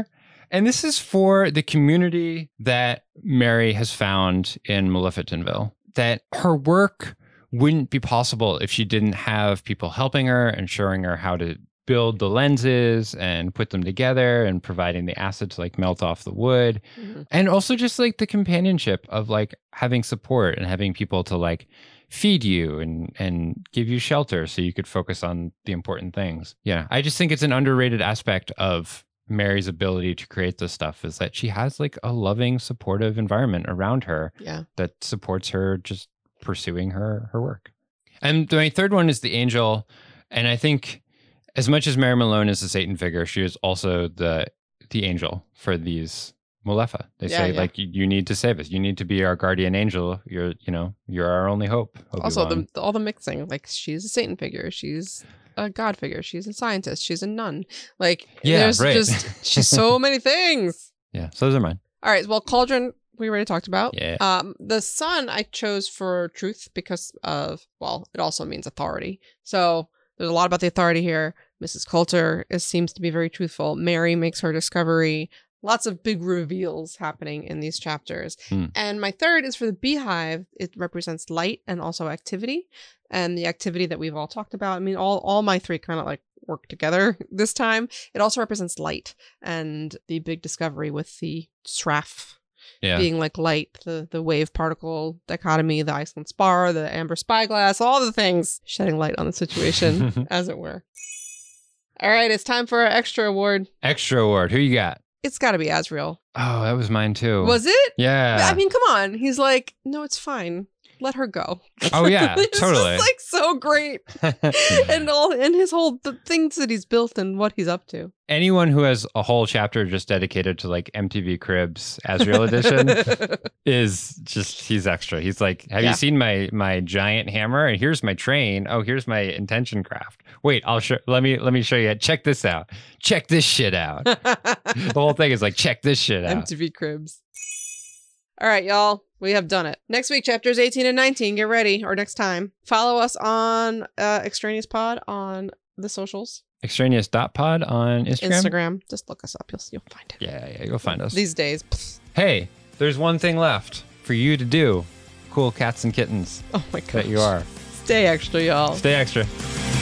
And this is for the community that Mary has found in Malefitonville, that her work wouldn't be possible if she didn't have people helping her and showing her how to build the lenses and put them together and providing the acid to like melt off the wood. Mm-hmm. And also just like the companionship of like having support and having people to like feed you and give you shelter so you could focus on the important things. Yeah. I just think it's an underrated aspect of Mary's ability to create this stuff is that she has like a loving, supportive environment around her that supports her just pursuing her work. And my third one is the angel. And I think as much as Mary Malone is the Satan figure, she is also the angel for these Malefa. They say like you need to save us. You need to be our guardian angel. You're our only hope. Obi-Wan. Also, all the mixing. Like she's a Satan figure. She's a God figure. She's a scientist. She's a nun. Like there's just she's so many things. Yeah. So those are mine. All right. Well, Cauldron we already talked about. Yeah. The sun I chose for truth because of it also means authority. So there's a lot about the authority here. Mrs. Coulter seems to be very truthful. Mary makes her discovery. Lots of big reveals happening in these chapters. And my third is for the beehive. It represents light and also activity. And the activity that we've all talked about. I mean, all my three kind of like work together this time. It also represents light and the big discovery with the Sraff being like light, the wave particle dichotomy, the Iceland spar, the amber spyglass, all the things shedding light on the situation, as it were. All right, it's time for our extra award. Extra award. Who you got? It's got to be Azriel. Oh, that was mine too. Was it? Yeah. I mean, come on. He's like, no, it's fine. Let her go. Oh yeah, it's totally. just like so great, and his whole the things that he's built and what he's up to. Anyone who has a whole chapter just dedicated to like MTV Cribs Azriel edition is just he's extra. He's like, have you seen my giant hammer? And here's my train. Oh, here's my intention craft. Wait, I'll show. Let me show you. Check this out. Check this shit out. The whole thing is like, check this shit out. MTV Cribs. All right, y'all. We have done it. Next week, chapters 18 and 19. Get ready. Or next time. Follow us on Extraneous Pod on the socials. Extraneous.pod on Instagram. Just look us up. You'll find it. Yeah, you'll find us. These days. Hey, there's one thing left for you to do. Cool cats and kittens. Oh my gosh. That you are. Stay extra, y'all. Stay extra.